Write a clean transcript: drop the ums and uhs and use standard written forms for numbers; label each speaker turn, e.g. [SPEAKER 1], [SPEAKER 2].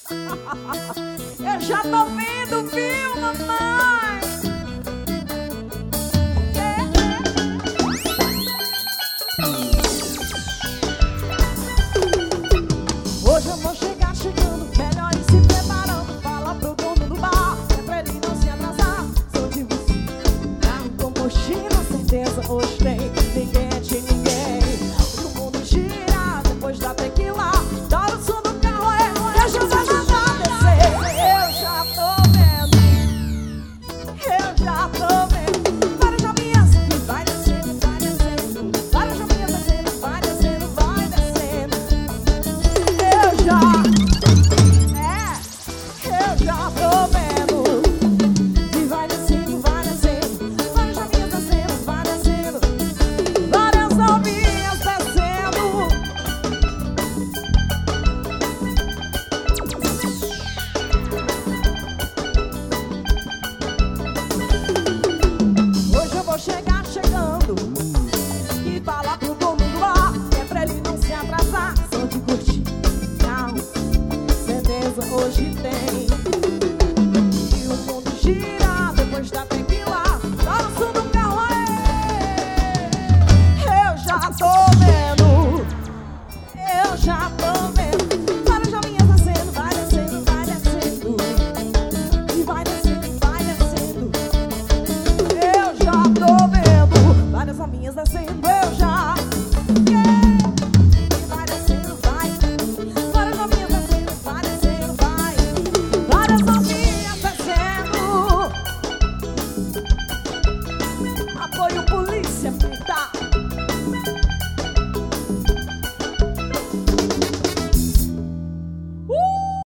[SPEAKER 1] Eu já tô vendo, viu, mamãe? Hoje eu vou chegar chegando, melhor ir se preparando. Fala pro dono do bar, é pra ele não se atrasar. Sou de você, carro com mochila, certeza hoje tem. Ninguém é de ninguém, o mundo gira depois da tequila. Dá o som do carro, eu já vou mandar descer. Eu já tô vendo, várias jaminhas que vai descendo, vai descendo. Várias jaminhas descendo, vai descendo, vai descendo. Eu já tô vendo que vai descendo, vai descendo. Várias jaminhas descendo, vai descendo. Várias novinhas descendo. Hoje eu vou chegar chegando e falar pro dono do bar, é pra ele não se atrasar. Só de curtir, não, certeza hoje tem.